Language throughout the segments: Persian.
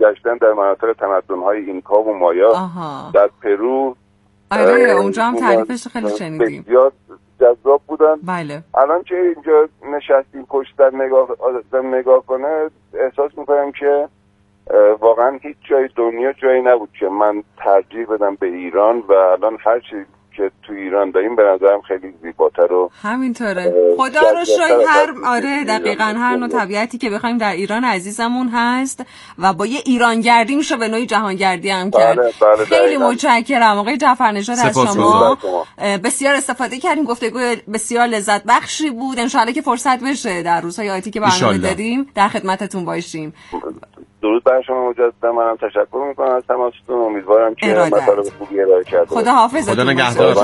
گشتن در مناطق تمدن‌های اینکا و مایا در پرو. آره اونجا هم تعریفش خیلی شنیدیم، بسیار جذاب بودن. بله. الان که اینجا نشستیم پشت در نگاه کنه احساس میکنم که واقعا هیچ جای دنیا جایی نبود که من ترجیح بدم به ایران و الان هر چی که تو ایران داریم به نظرم خیلی زیباتر و همینطوره. خدا رو شکر آره دقیقاً هر نوع طبیعتی که بخوایم در ایران عزیزمون هست و با یه ایرانگردی میشه به نوعی جهانگردی هم کرد. بله خیلی متشکرم آقای جعفرنژاد از شما، بسیار استفاده کردیم، گفتگو بسیار لذت بخشی بود. ان شاءالله که فرصت بشه در روزهای آتی که برنامه داریم در خدمتتون باشیم. درود بر شما مجددا، منم تشکر میکنم از تماستون. امیدوارم که مطالب خوبی ارائه کرده. خدا حافظتون. خدا نگهدار.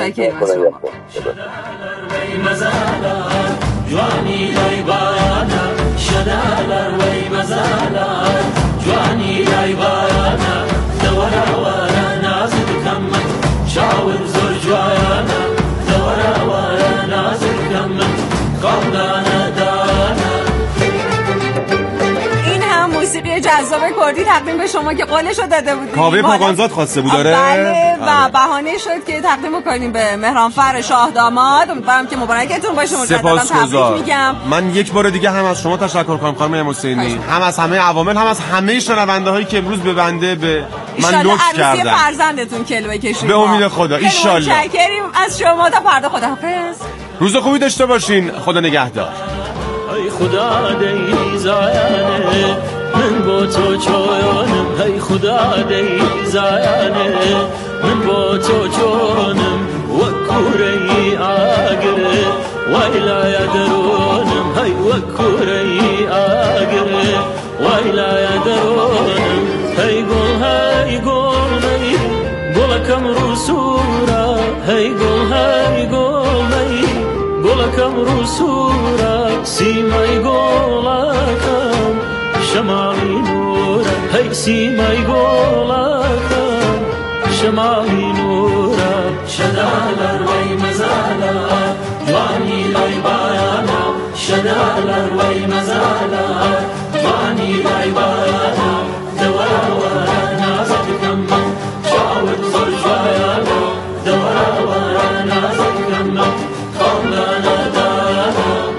موسیقی جذاب کردی تقدیم به شما که قولشو داده بودیم. کاوه پاگانزاد خواسته بود داره. بله و بهانه شد که تقدیم کنیم به مهرانفر شاه داماد. امیدوارم که مبارکتون باشه. مجددا تبریک میگم. من یک بار دیگه هم از شما تشکر کنم خانم حسینی، هم از همه عوامل، هم از همه شنونده هایی که امروز به بنده به من لطف کردن. عروسی فرزندتون کلوه کشید. به امید خدا ان شاء الله. متشکریم از شما. تا فردا خداحافظ. روز خوبی داشته باشین. خدا نگهدار. ای خدا دیزایانه من با تو جانم، ای خدا دیزایانه من با تو جانم و کوری آگره ویلا یدرونم، ای و کوری آگره ویلا یدرونم. ای گل ای گل ای گلکم رسورا، ای گل ای گل ای گلکم رسورا، سیمای گلکم شمالی نورا، هی سیمای گلکم شمالی نورا. شدالر وی مزالا جوانی لای بانا، شدالر وی مزالا جوانی لای بانا. دورا ورا نازک کم شاور زرجانا، دورا ورا نازک کم خواندانا دانا.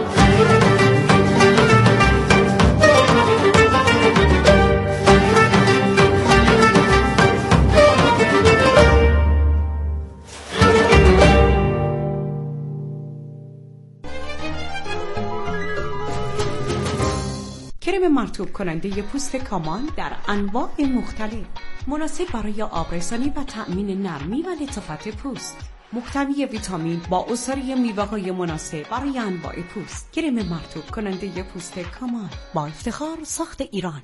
کرم مرطوب کننده پوست کامان در انواع مختلف، مناسب برای آبرسانی و تأمین نرمی و لطافت پوست، محتوی ویتامین با عصاره میوه‌های مناسب برای انواع پوست. کرم مرطوب کننده پوست کامان با افتخار ساخت ایران.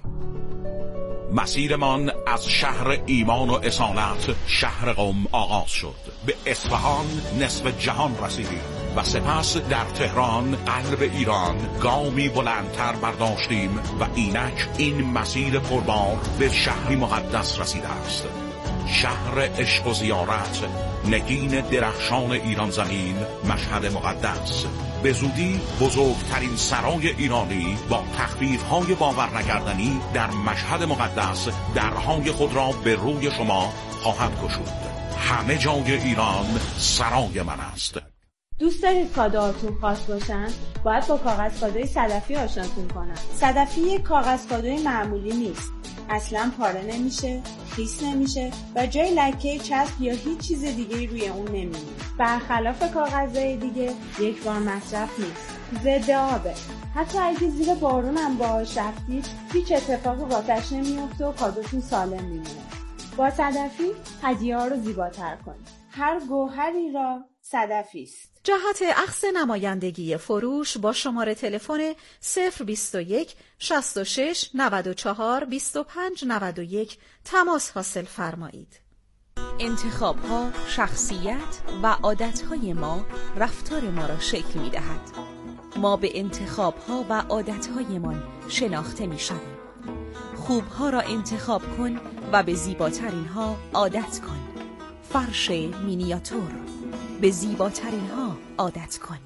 مسیرمان از شهر ایمان و اصالت شهر قم آغاز شد. به اصفهان نصف جهان رسیدیم و سپس در تهران قلب ایران گامی بلندتر برداشتیم و اینک این مسیر پربار به شهری مقدس رسیده است. شهر عشق و زیارت، نگین درخشان ایران زمین، مشهد مقدس. به زودی بزرگترین سرای ایرانی با تخفیف‌های باور نکردنی در مشهد مقدس درهای خود را به روی شما خواهد گشود. همه جای ایران سرای من است. دوست دارید کادوهاتون خاص باشن؟ باید با کاغذ کادوی صدفی آشناتون کنم. صدفی یک کاغذ کادوی معمولی نیست. اصلا پاره نمیشه، خیس نمیشه و جای لکه، چسب یا هیچ چیز دیگه روی اون نمیمونه. برخلاف کاغذهای دیگه یک بار مصرف نیست. ضد آبه. حتی اگه زیر بارون هم باهاش رفتید هیچ اتفاقی واسش نمیفته و کادوتون سالم میمونه. با صدفی هدیه‌ها رو زیباتر کنید. هر گوهری را صدفی است. جهت اخذ نمایندگی فروش با شماره تلفن 021 66 94 25 91 تماس حاصل فرمایید. انتخاب‌ها شخصیت و عادت‌های ما رفتار ما را شکل می‌دهد. ما به انتخاب‌ها و عادت‌هایمان شناخته می‌شویم. خوب‌ها را انتخاب کن و به زیباترین ها عادت کن. فرش مینیاتور، به زیباترین ها عادت کن.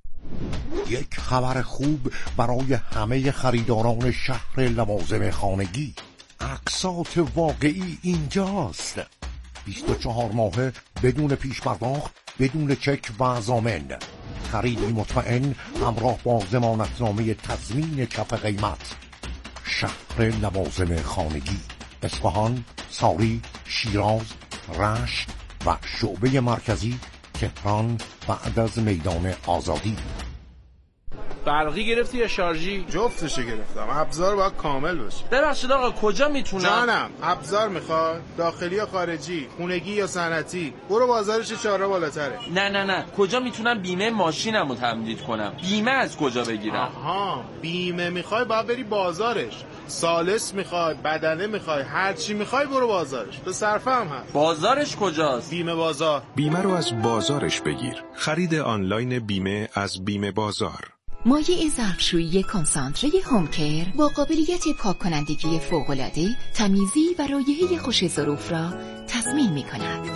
یک خبر خوب برای همه خریداران شهر لوازم خانگی. اقساط واقعی اینجاست. 24 ماهه بدون پیش پرداخت، بدون چک و ضامن. خریدی مطمئن همراه با ضمانتنامه تضمین کف قیمت. شهر لوازم خانگی، اصفهان، ساری، شیراز، رشت و شعبه مرکزی تهران بعد از میدان آزادی. برقی گرفتی یا شارژی؟ جفتشو گرفتم. ابزار باید کامل باشه. ببخشید آقا کجا میتونم؟ جانم، ابزار میخواد؟ داخلی یا خارجی؟ خونگی یا صنعتی؟ برو بازارش 4 بالاتره. نه کجا میتونم بیمه ماشینمو تمدید کنم؟ بیمه از کجا بگیرم؟ آها، بیمه میخوای باید بری بازارش. سالس میخوای، بدنه میخوای، هر چی میخوای برو بازارش. به صرفه هم هست. بازارش کجاست؟ بیمه بازار. بیمه رو از بازارش بگیر. خرید آنلاین بیمه از بیمه بازار. مایع ظرفشویی کنسانتره هومکر با قابلیت پاک کنندگی فوق‌العاده، تمیزی و رایحه خوش ظروف را تضمین می‌کند.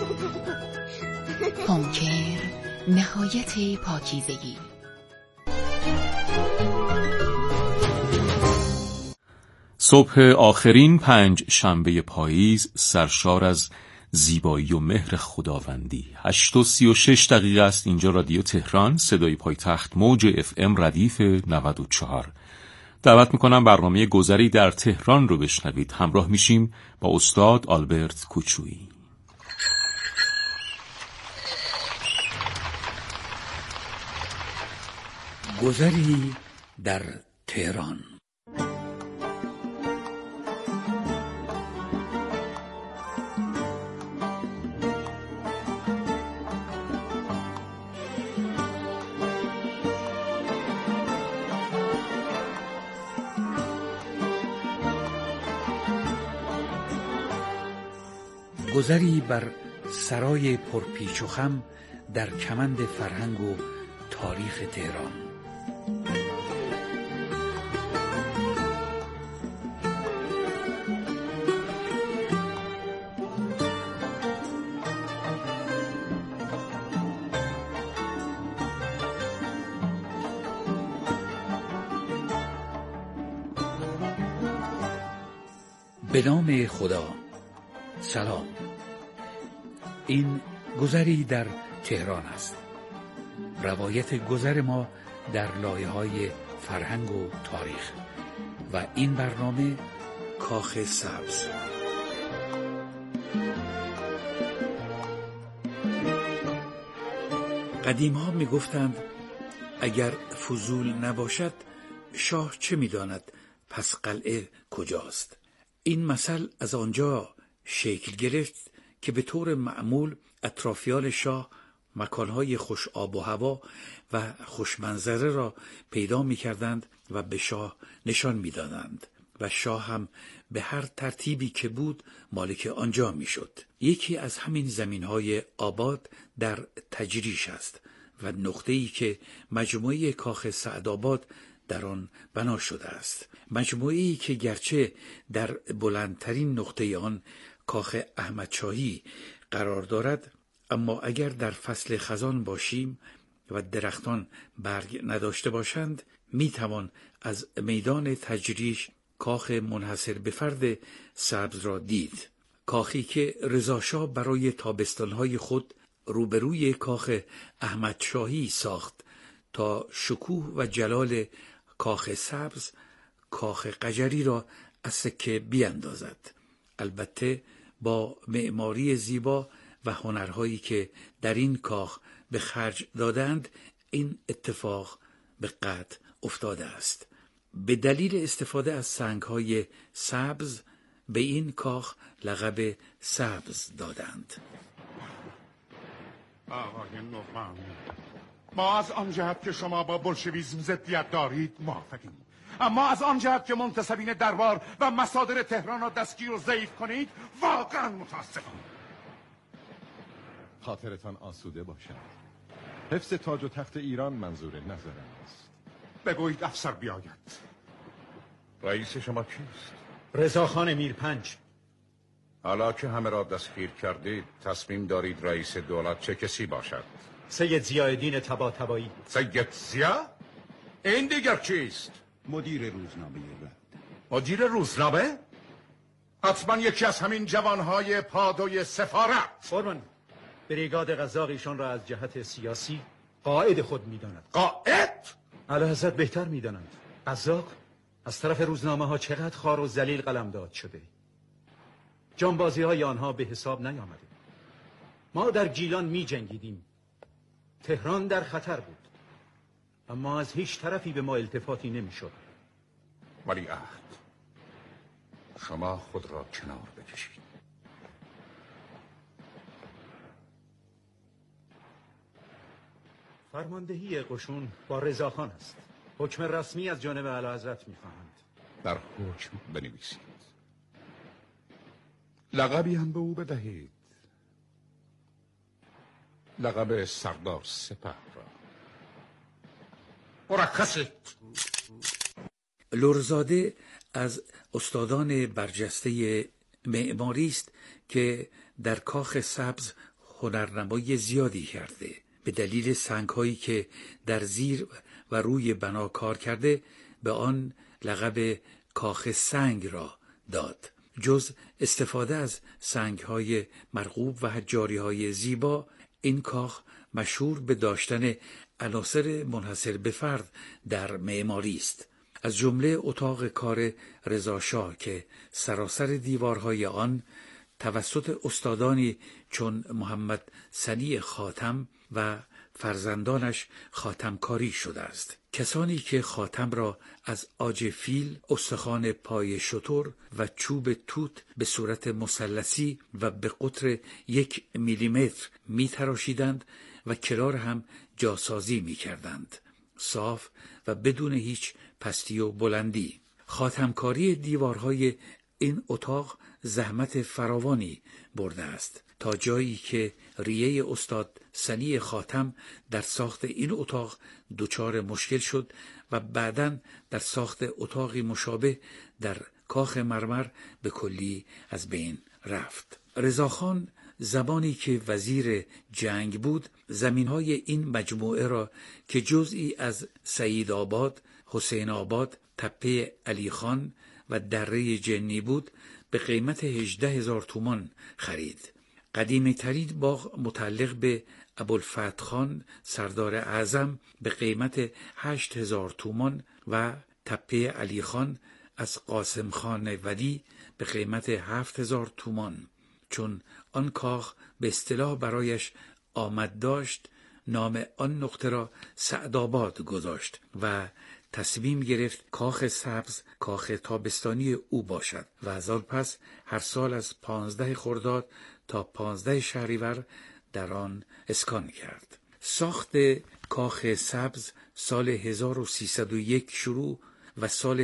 هومکر، نهایت پاکیزگی. صبح آخرین 5 شنبه پاییز سرشار از زیبایی و مهر خداوندی. 8:36 است. اینجا رادیو تهران، صدای پایتخت، موج FM ردیف 94. دعوت میکنم برنامه گذری در تهران رو بشنوید. همراه میشیم با استاد آلبرت کوچویی. گذری در تهران. گذری بر سرای پرپیچ و خم در کمند فرهنگ و تاریخ تهران. به نام خدا. سلام. این گذری در تهران است. روایت گذر ما در لایه‌های فرهنگ و تاریخ و این برنامه کاخ سبز. قدیم‌ها می‌گفتند اگر فضول نباشد شاه چه می‌داند پس قلعه کجاست. این مثل از آنجا شکل گرفت که به طور معمول اطرافیان شاه مکانهای خوش آب و هوا و خوش منظره را پیدا می کردند و به شاه نشان می دادند و شاه هم به هر ترتیبی که بود مالک آنجا می شد. یکی از همین زمینهای آباد در تجریش است و نقطه‌ای که مجموعه کاخ سعدآباد در آن بنا شده است. مجموعه‌ای که گرچه در بلندترین نقطه آن کاخ احمدشاهی قرار دارد، اما اگر در فصل خزان باشیم و درختان برگ نداشته باشند می توان از میدان تجریش کاخ منحصر به فرد سبز را دید. کاخی که رضاشاه برای تابستانهای خود روبروی کاخ احمدشاهی ساخت تا شکوه و جلال کاخ سبز کاخ قجری را از سکه بیاندازد. البته با معماری زیبا و هنرهایی که در این کاخ به خرج دادند این اتفاق به قطع افتاده است. به دلیل استفاده از سنگ‌های سبز به این کاخ لقب سبز دادند. آقای نومان، ما از آن جهت که شما با بولشویسم ضدیت دارید موافقیم، اما از آن جهت که منتسبین دربار و مصادر تهران را دستگیر و ضعیف کنید واقعا متاسفم. خاطرتان آسوده باشد. حفظ تاج و تخت ایران منظور نظرم است. بگویید افسر بیاید. رئیس شما کیست؟ رضاخان میرپنج. حالا که همه را دستگیر کردید تصمیم دارید رئیس دولت چه کسی باشد؟ سید ضیاءالدین طباطبایی. سید ضیا؟ این دیگر کیست؟ مدیر روزنامه رد. مدیر روزنامه؟ حتما یکی از همین جوانهای پادوی سفارت. فرمان، بریگاد قزاق ایشان را از جهت سیاسی قائد خود می‌داند. قائد؟ اعلیحضرت بهتر می‌دانند. قزاق از طرف روزنامه ها چقدر خوار و ذلیل قلمداد شده. جانبازی های آنها به حساب نیامده. ما در گیلان می جنگیدیم. تهران در خطر بود. اما از هیچ طرفی به ما التفاتی نمی شد. ولیعهد، شما خود را کنار بکشید. فرماندهی قشون با رضاخان است. حکم رسمی از جانب اعلیحضرت می‌خواهند. در حکم بنویسید. لقبی هم به او بدهید. لقب سردار سپه را. مرخصید. لرزاده از استادان برجسته معماری است که در کاخ سبز هنرنمایی زیادی کرده. به دلیل سنگ‌هایی که در زیر و روی بنا کار کرده به آن لقب کاخ سنگ را داد. جز استفاده از سنگ‌های مرغوب و حجاری‌های زیبا، این کاخ مشهور به داشتن عناصر منحصر به فرد در معماری است. از جمله اتاق کار رضاشاه که سراسر دیوارهای آن توسط استادانی چون محمد سنی خاتم و فرزندانش خاتمکاری شده است. کسانی که خاتم را از عاج فیل، استخوان پای شتر و چوب توت به صورت مثلثی و به قطر 1 میلیمتر می تراشیدند و کنار هم جاسازی می کردند، صاف و بدون هیچ پستی و بلندی. خاتمکاری دیوارهای این اتاق زحمت فراوانی برده است، تا جایی که ریه استاد سنی خاتم در ساخت این اتاق دچار مشکل شد و بعداً در ساخت اتاقی مشابه در کاخ مرمر به کلی از بین رفت. رضاخان زمانی که وزیر جنگ بود، زمینهای این مجموعه را که جزئی از سعید آباد، حسین آباد، تپه علی خان و دره جنی بود، به قیمت 18,000 تومان خرید. قدیمی ترین باغ متعلق به ابوالفتح خان سردار اعظم به قیمت 8,000 تومان و تپه علی خان از قاسم خان ولی به قیمت 7,000 تومان. چون آن کاخ به اصطلاح برایش آمد داشت، نام آن نقطه را سعدآباد گذاشت و تصمیم گرفت کاخ سبز کاخ تابستانی او باشد و از آن پس هر سال از 15 خرداد تا 15 شهریور در آن اسکان کرد. ساخت کاخ سبز سال 1301 شروع و سال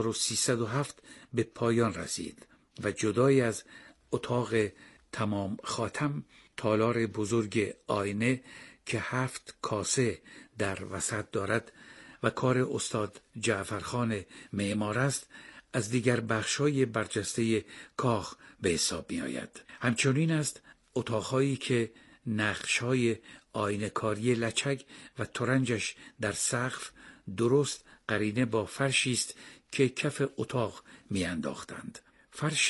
1307 به پایان رسید و جدای از اتاق تمام خاتم، تالار بزرگ آینه که 7 کاسه در وسط دارد و کار استاد جعفرخان معمار است، از دیگر بخش‌های برجسته کاخ به حساب می آید. همچنین است اتاق‌هایی که نقش‌های آینه‌کاری لچک و ترنجش در سقف درست قرینه با فرشی است که کف اتاق می انداختند. فرش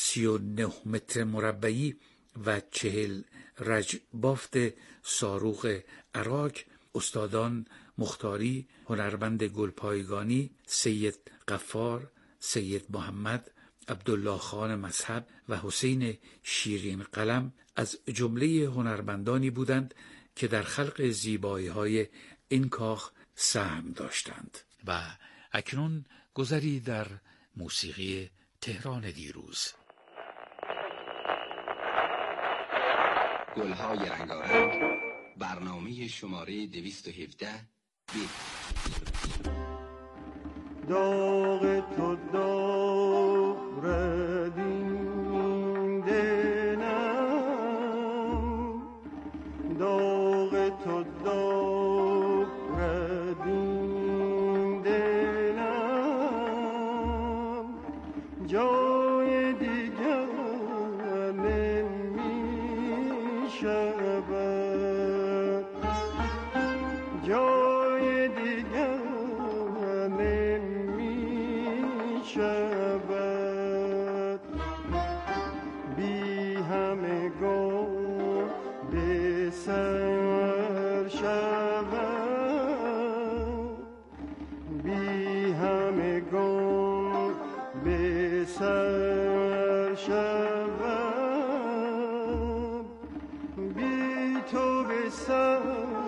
39 متر مربعی و 40 رج بافت صاروخ عراق استادان مختاری، هنرمند گلپایگانی، سید غفار، سید محمد، عبدالله خان مذهب و حسین شیرین قلم از جمله هنرمندانی بودند که در خلق زیبایی‌های این کاخ سهم داشتند. و اکنون گذری در موسیقی تهران دیروز. گل‌های رنگارنگ، برنامه شماره 217 داغ تو دارد این دلم، داغ تو دارد این دلم، جای دیگر نمی شود، جای دیگر نمی شود. شوم بی تو به سر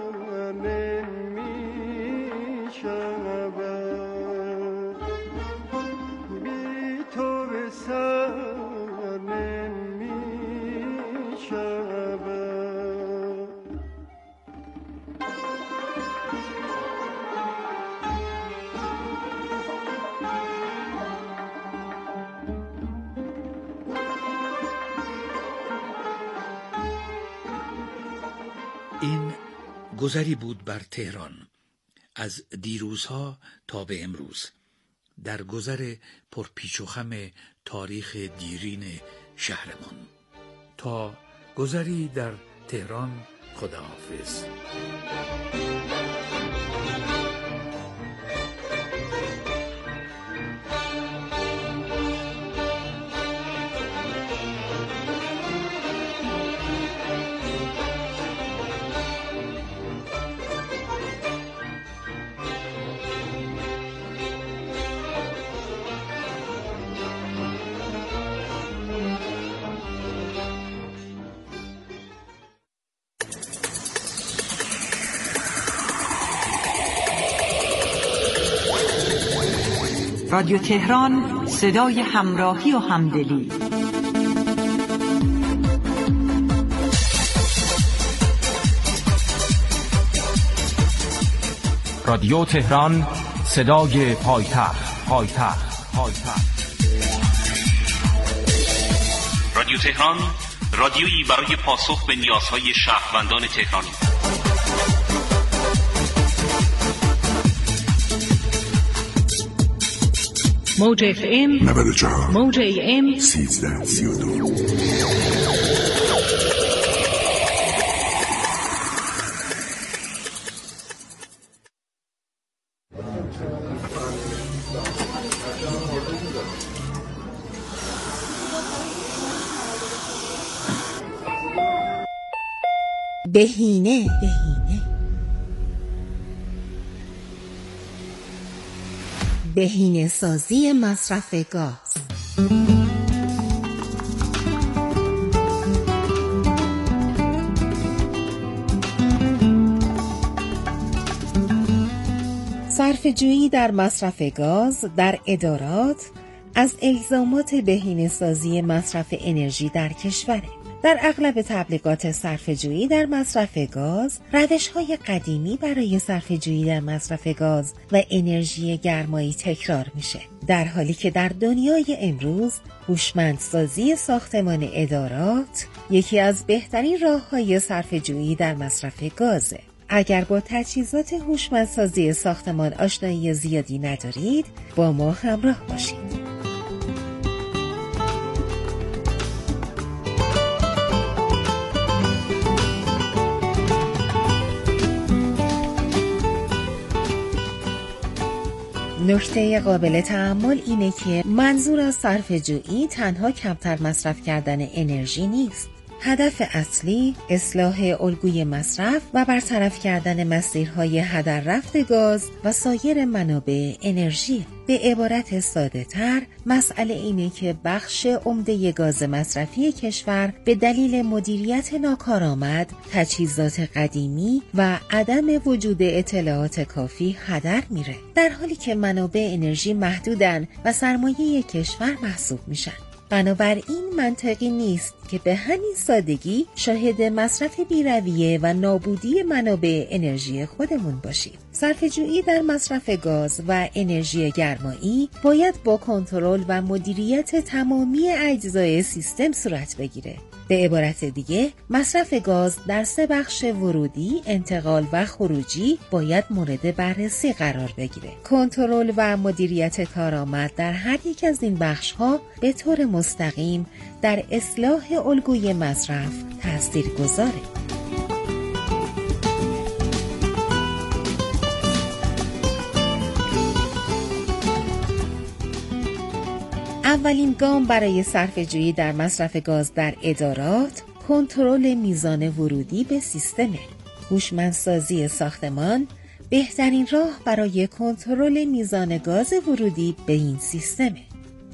نمی شوم بی تو به سر نمی شوم. این گذری بود بر تهران از دیروزها تا به امروز، در گذر پرپیچ و خم تاریخ دیرین شهرمان. تا گذری در تهران، خداحافظ. رادیو تهران، صدای همراهی و همدلی. رادیو تهران، صدای پایتخت. رادیو تهران، رادیویی برای پاسخ به نیازهای شهروندان تهرانی. موج FM 94 موج AM 1332. بهینه بهینه سازی مصرف گاز. صرفه‌جویی در مصرف گاز در ادارات از الزامات بهینه سازی مصرف انرژی در کشوره. در اغلب تبلیغات صرفه‌جویی در مصرف گاز، روش‌های قدیمی برای صرفه‌جویی در مصرف گاز و انرژی گرمایی تکرار میشه، در حالی که در دنیای امروز هوشمندسازی ساختمان ادارات یکی از بهترین راه‌های صرفه‌جویی در مصرف گازه. اگر با تجهیزات هوشمندسازی ساختمان آشنایی زیادی ندارید، با ما همراه باشید. نکته قابل تأمل اینه که منظور از صرفه‌جویی تنها کمتر مصرف کردن انرژی نیست. هدف اصلی اصلاح الگوی مصرف و برطرف کردن مسیرهای هدر رفت گاز و سایر منابع انرژی. به عبارت ساده تر، مسئله اینه که بخش عمده گاز مصرفی کشور به دلیل مدیریت ناکارآمد، تجهیزات قدیمی و عدم وجود اطلاعات کافی هدر میره، در حالی که منابع انرژی محدودن و سرمایه کشور محسوب میشن. بنابراین منطقی نیست که به همین سادگی شاهد مصرف بی‌رویه و نابودی منابع انرژی خودمون باشیم. صرفه‌جویی در مصرف گاز و انرژی گرمایی باید با کنترل و مدیریت تمامی اجزای سیستم صورت بگیره. به عبارت دیگه، مصرف گاز در 3 بخش ورودی، انتقال و خروجی باید مورد بررسی قرار بگیره. کنترل و مدیریت کارآمد در هر یک از این بخش‌ها به طور مستقیم در اصلاح الگوی مصرف تاثیرگذاره. اولین گام برای صرفه‌جویی در مصرف گاز در ادارات، کنترل میزان ورودی به سیستم. هوشمندسازی ساختمان بهترین راه برای کنترل میزان گاز ورودی به این سیستمه.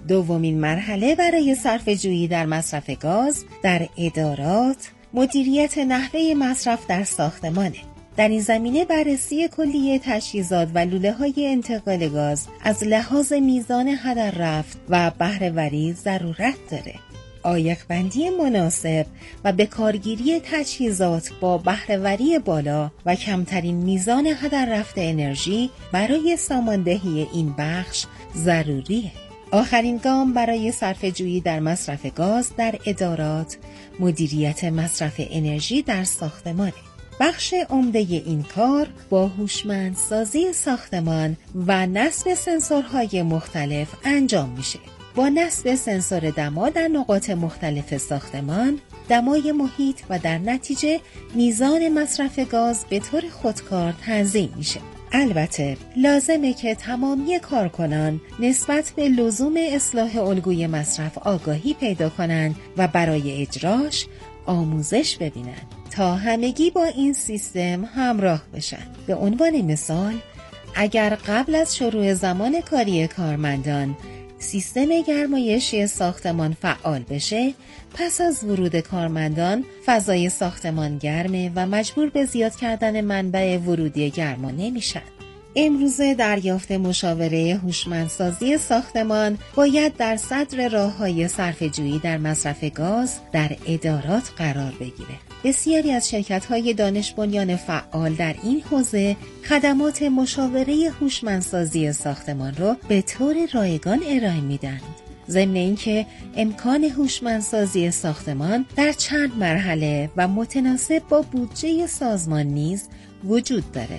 دومین مرحله برای صرفه‌جویی در مصرف گاز در ادارات مدیریت نحوه مصرف در ساختمانه. در این زمینه بررسی کلیه تجهیزات و لوله‌های انتقال گاز از لحاظ میزان هدر رفت و بهره‌وری ضرورت داره. عایق‌بندی مناسب و به کارگیری تجهیزات با بهره‌وری بالا و کمترین میزان هدر رفت انرژی برای ساماندهی این بخش ضروریه. آخرین گام برای صرفه‌جویی در مصرف گاز در ادارات مدیریت مصرف انرژی در ساختمانه. بخش عمده این کار با هوشمندسازی ساختمان و نصب سنسورهای مختلف انجام میشه. با نصب سنسور دما در نقاط مختلف ساختمان، دمای محیط و در نتیجه میزان مصرف گاز به طور خودکار تنظیم میشه. البته لازمه که تمامی کارکنان نسبت به لزوم اصلاح الگوی مصرف آگاهی پیدا کنند و برای اجراش آموزش ببینن تا همگی با این سیستم همراه بشن. به عنوان مثال، اگر قبل از شروع زمان کاری کارمندان سیستم گرمایشی ساختمان فعال بشه، پس از ورود کارمندان فضای ساختمان گرمه و مجبور به زیاد کردن منبع ورودی گرما نمیشن. امروزه دریافت مشاوره هوشمندسازی ساختمان باید در صدر راه‌های صرفه‌جویی در مصرف گاز در ادارات قرار بگیره. بسیاری از شرکت‌های دانش بنیان فعال در این حوزه خدمات مشاوره هوشمندسازی ساختمان را به طور رایگان ارائه میدن. ضمن اینکه امکان هوشمندسازی ساختمان در چند مرحله و متناسب با بودجه سازمان نیز وجود داره.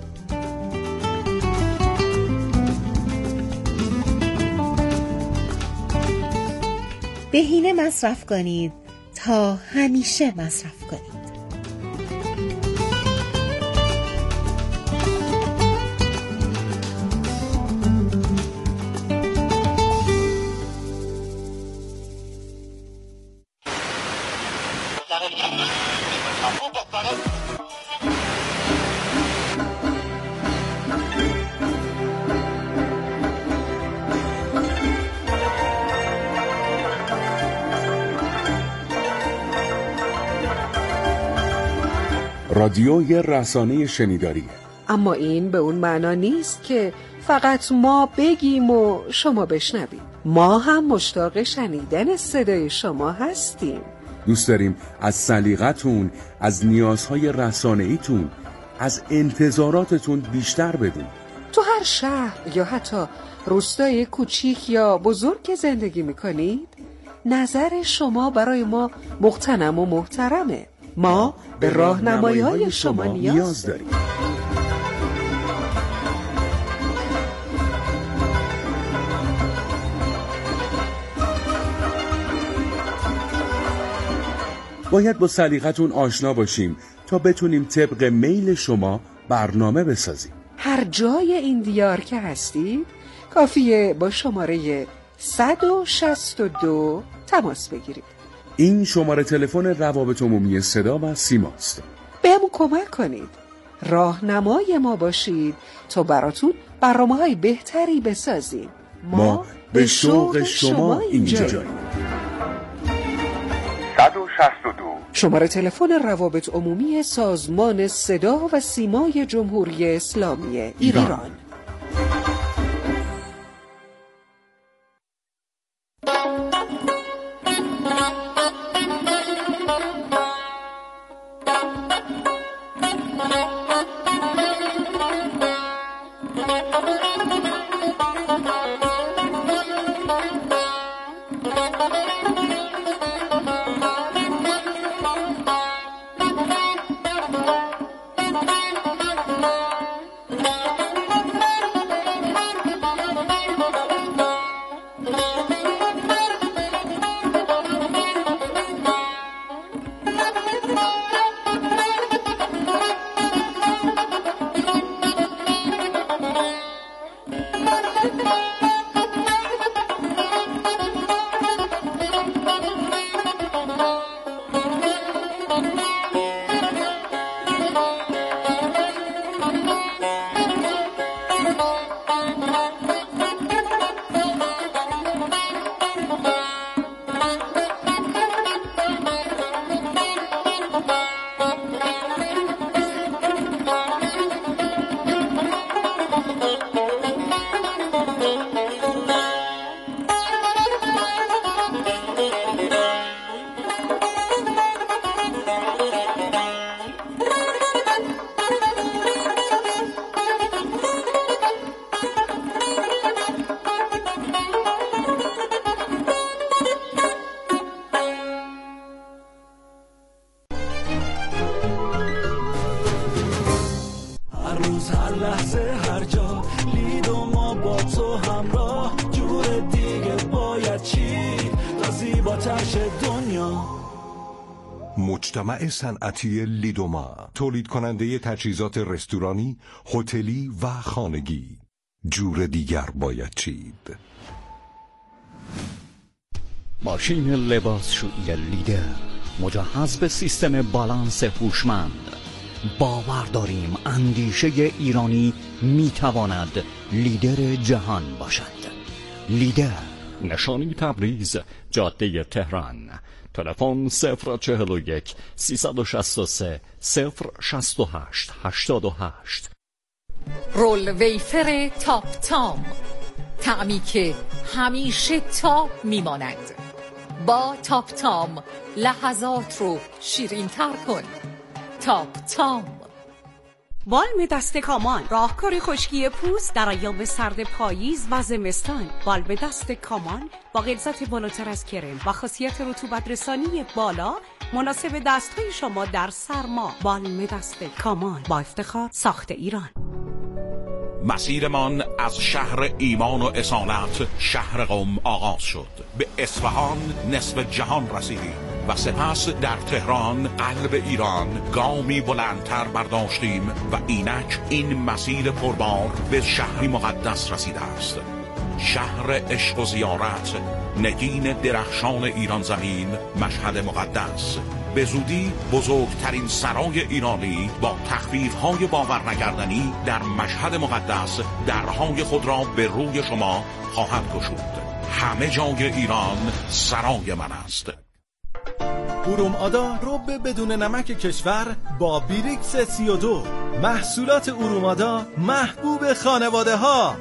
بهینه مصرف کنید تا همیشه مصرف کنید. رادیوی رسانه شنیداریه. اما این به اون معنا نیست که فقط ما بگیم و شما بشنوید. ما هم مشتاق شنیدن صدای شما هستیم. دوست داریم از سلیقتون، از نیازهای رسانه‌ایتون، از انتظاراتتون بیشتر بدون. تو هر شهر یا حتی روستای کوچیک یا بزرگ که زندگی میکنید، نظر شما برای ما مغتنم و محترمه. ما به راهنمایی‌های شما نیاز داریم. باید با سلیقتون آشنا باشیم تا بتونیم طبق میل شما برنامه بسازیم. هر جای این دیار که هستید کافیه با شماره 162 تماس بگیرید. این شماره تلفن روابط عمومی صدا و سیماست. بهمون کمک کنید، راهنمای ما باشید تا براتون برنامه‌های بهتری بسازیم. ما به شوق شما اینجاییم. 162 شماره تلفن روابط عمومی سازمان صدا و سیمای جمهوری اسلامی ایران. لحظه هر جا لید و ما با تو همراه جور دیگه باید چی تا زیباتر شه دنیا. مجتمع صنعتی لیدوما، تولید کننده تجهیزات رستورانی، هتلی و خانگی. جور دیگر باید چید. ماشین لباسشویی لیدر مجهز به سیستم بالانس هوشمند. باور داریم اندیشه ایرانی میتواند لیدر جهان باشد. لیدر، نشانی تبریز، جاده تهران. تلفن 041 363 068 88. رول ویفر تاپ تام، طعمی که همیشه تاپ میماند. با تاپ تام لحظات رو شیرین تر کن. تاپ تام. بالم دست کامان، راهکار خشکی پوست در ایام سرد پاییز و زمستان. بالم دست کامان با غلظت بالاتر از کرم و خاصیت رطوبت رسانی بالا مناسب دستهای شما در سرما. بالم دست کامان، با افتخار ساخت ایران. مسیرمان از شهر ایمان و اصالت، شهر قم آغاز شد. به اصفهان نصف جهان رسیدیم و سپس در تهران قلب ایران گامی بلندتر برداشتیم و اینک این مسیر پربار به شهری مقدس رسیده است. شهر عشق و زیارت، نگین درخشان ایران زمین، مشهد مقدس. به زودی بزرگترین سرای ایرانی با تخفیف‌های باور نکردنی در مشهد مقدس درهای خود را به روی شما خواهد گشود. همه جای ایران سرای من است. ارومآدا رب بدون نمک کشور با بیریکس 32. محصولات ارومآدا محبوب خانواده ها.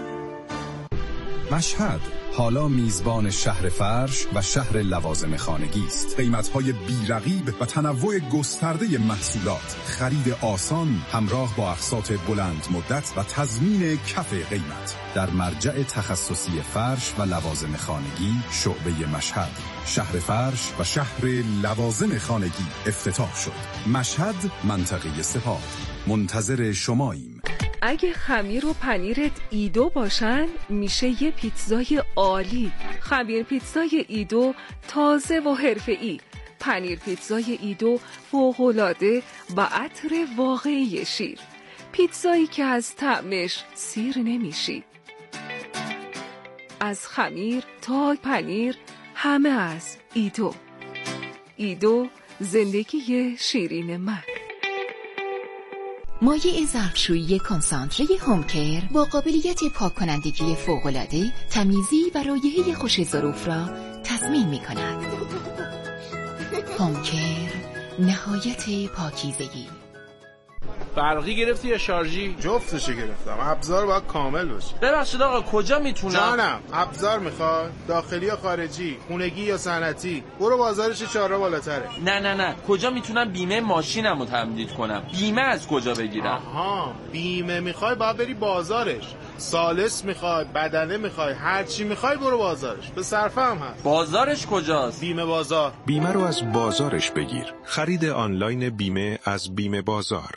مشهد حالا میزبان شهر فرش و شهر لوازم خانگی است. قیمت‌های بی‌رقیب و تنوع گسترده محصولات، خرید آسان همراه با اقساط بلند مدت و تضمین کف قیمت. در مرجع تخصصی فرش و لوازم خانگی شعبه مشهد، شهر فرش و شهر لوازم خانگی افتتاح شد. مشهد، منطقه سپاه. منتظر شماییم. اگه خمیر و پنیرت ایدو باشن میشه یه پیتزای عالی. خمیر پیتزای ایدو تازه و حرفه‌ای، پنیر پیتزای ایدو فوق‌العاده و عطر واقعی شیر. پیتزایی که از طعمش سیر نمیشی. از خمیر تا پنیر همه از ایدو. ایدو، زندگی شیرین من. مایع ظرفشویی کنسانتره هومکر با قابلیت پاک کنندگی فوق‌العاده، تمیزی و رایحه خوش ظروف را تضمین می‌کند. هومکر، نهایت پاکیزگی. برقی گرفتی یا شارژی؟ جفتشو گرفتم. ابزار باید کامل باشه. ببخشید آقا کجا میتونم؟ جانم، ابزار میخواد؟ داخلی یا خارجی؟ خونگی یا صنعتی؟ برو بازارش 4 بالاتره. نه کجا میتونم بیمه ماشینمو تمدید کنم؟ بیمه از کجا بگیرم؟ آها، بیمه میخوای باید بری بازارش. سالس میخوای، بدنه میخوای، هر چی میخوای برو بازارش. به صرفه هم هست. بازارش کجاست؟ بیمه بازار. بیمه رو از بازارش بگیر. خرید آنلاین بیمه از بیمه بازار.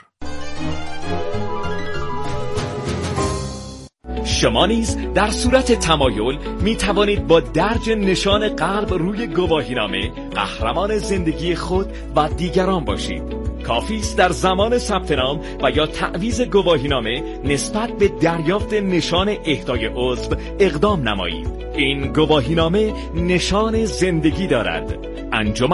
شما نیز در صورت تمایل می توانید با درج نشان قلب روی گواهینامه قهرمان زندگی خود و دیگران باشید. کافی است در زمان ثبت نام و یا تعویض گواهینامه نسبت به دریافت نشان اهدای عضو اقدام نمایید. این گواهینامه نشان زندگی دارد. انجمن